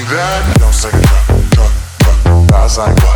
that. Don't say it, cut, cut, cut. As I go.